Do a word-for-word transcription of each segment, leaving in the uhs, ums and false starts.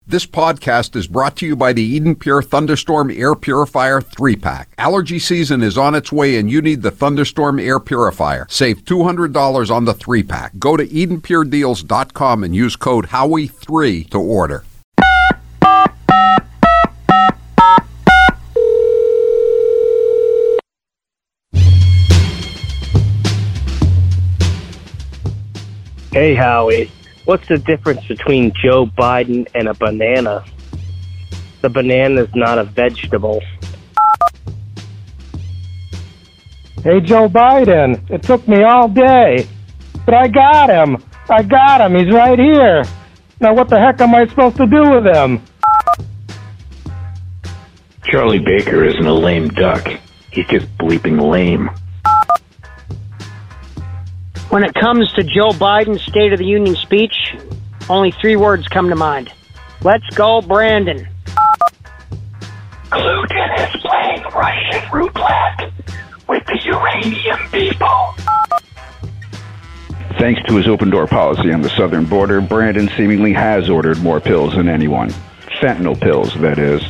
This podcast is brought to you by the Eden Pure Thunderstorm Air Purifier three pack. Allergy season is on its way and you need the Thunderstorm Air Purifier. Save two hundred dollars on the three pack. Go to eden pure deals dot com and use code Howie three to order. Hey, Howie. What's the difference between Joe Biden and a banana? The banana is not a vegetable. Hey, Joe Biden. It took me all day, but I got him. I got him. He's right here. Now, what the heck am I supposed to do with him? Charlie Baker isn't a lame duck. He's just bleeping lame. When it comes to Joe Biden's State of the Union speech, only three words come to mind. Let's go, Brandon. Putin is playing Russian roulette with the uranium people. Thanks to his open-door policy on the southern border, Brandon seemingly has ordered more pills than anyone. Fentanyl pills, that is.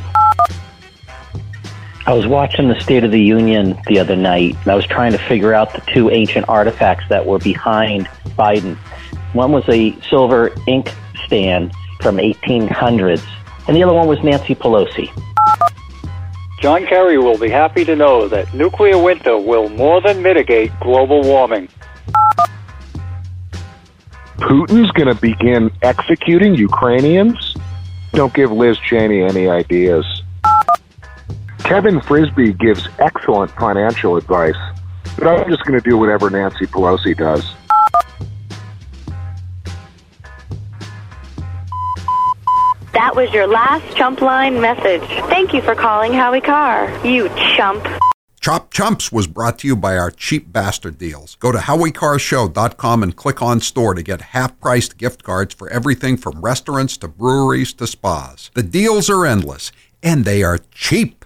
I was watching the State of the Union the other night, and I was trying to figure out the two ancient artifacts that were behind Biden. One was a silver ink stand from eighteen hundreds, and the other one was Nancy Pelosi. John Kerry will be happy to know that nuclear winter will more than mitigate global warming. Putin's going to begin executing Ukrainians? Don't give Liz Cheney any ideas. Kevin Frisbee gives excellent financial advice, but I'm just going to do whatever Nancy Pelosi does. That was your last Chump Line message. Thank you for calling Howie Carr, you chump. Chop Chumps was brought to you by our cheap bastard deals. Go to howie car show dot com and click on store to get half-priced gift cards for everything from restaurants to breweries to spas. The deals are endless, and they are cheap.